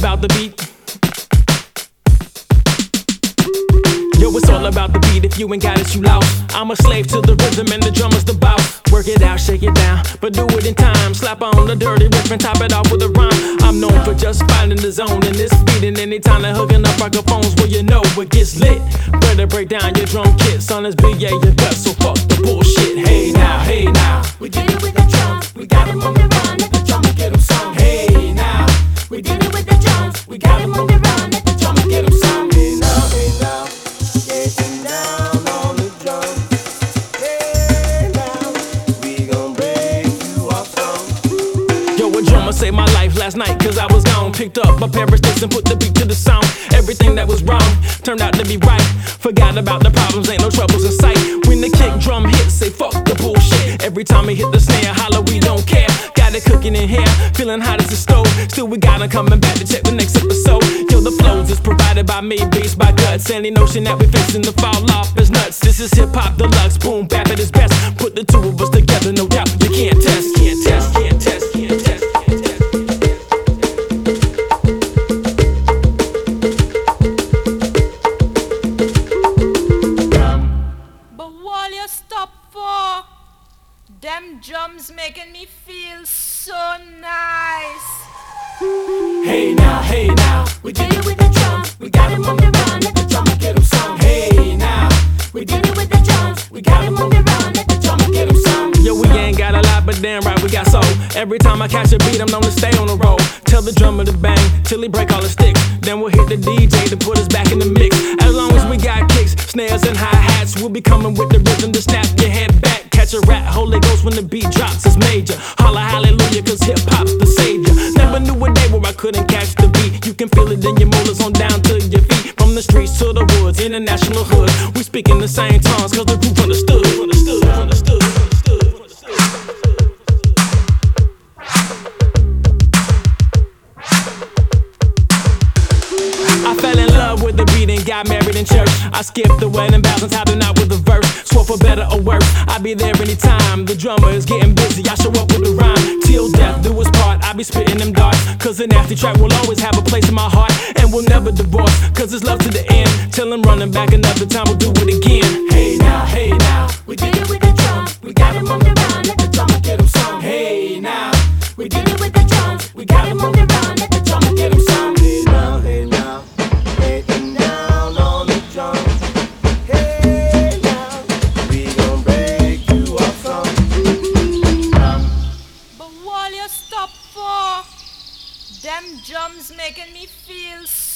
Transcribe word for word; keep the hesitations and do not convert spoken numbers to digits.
about the beat. Yo, it's all about the beat. If you ain't got it, you lost. I'm a slave to the rhythm and the drummer's the boss. Work it out, shake it down, but do it in time. Slap on the dirty riff and top it off with a rhyme. I'm known for just finding the zone in this beat, and anytime they're hooking up microphones, well, you know it gets lit. Better break down your drum kit, son, it's B A your gut, so fuck the bullshit. Hey now, hey now, We did it with the drums, we got 'em on the run, let the drummer get 'em some. hey now, We did it with the drums, we got 'em on the run, let the drummer get 'em some. Hey now, hey now, getting down on the drum. Hey now, we gon' break you off some. yo, a drummer saved my life last night, cause I was gone. Picked up my pair of sticks and put the beat to the song. Everything that was wrong turned out to be right. Forgot about the problems, ain't no troubles in sight. When the kick drum hits, say fuck the bullshit. Every time we hit the snare, holla, we don't care. Got it cooking in here, feeling hot as a stove. Still we got 'em coming back to check the next episode. Yo, the flows is provided by me, beats by guts. Any notion that we fixing to fall off is nuts. This is hip hop deluxe, boom bap at its best. Put the two of us together, no doubt you can't test, can't test, can't test, can't test, can't test. But while you stop for them drums making me feel so nice. Hey now, hey now, We did it with the drums, we got 'em on the run, let the drummer get 'em some. hey now. We did it with the drums, we got 'em on the run, let the drummer get 'em some. Yo, we ain't got a lot, but damn right we got soul. Every time I catch a beat, I'm known to stay on the roll. Tell the drummer to bang till he break all the sticks. Then we'll hit the D J to put us back in the mix. As long as we got kicks, snares, and hi-hats, we'll be coming with the rhythm to snap your head back. Catch a rat, Holy Ghost when the beat drops, it's major. Holla hallelujah, cause hip-hop's the savior. Never knew a day where I couldn't catch the beat. You can feel it in your molars on down to your feet. From the streets to the woods, international hood, we speaking the same tongues, cause the group understood, understood, understood, understood, understood. I fell in love with the beat and got married in church. I skipped the wedding vows and topped it out with a verse. Swore for better or worse, I'll be there anytime. The drummer is getting busy, I show up with a rhyme. Till death do us part, I be spitting them darts. Cause a nasty track will always have a place in my heart. And we'll never divorce, cause it's love to the end. Till I'm running back another time, we'll do it again. Hey now, hey now, We did it with the drums, we got 'em on the run, let the drummer get 'em some. hey now. We did it with the drums, we got 'em on the run, let the drummer get 'em some. Hey now, hey now, getting down on the drum. Hey now, we gon' break you off some. But while you stop for them drums making me feel so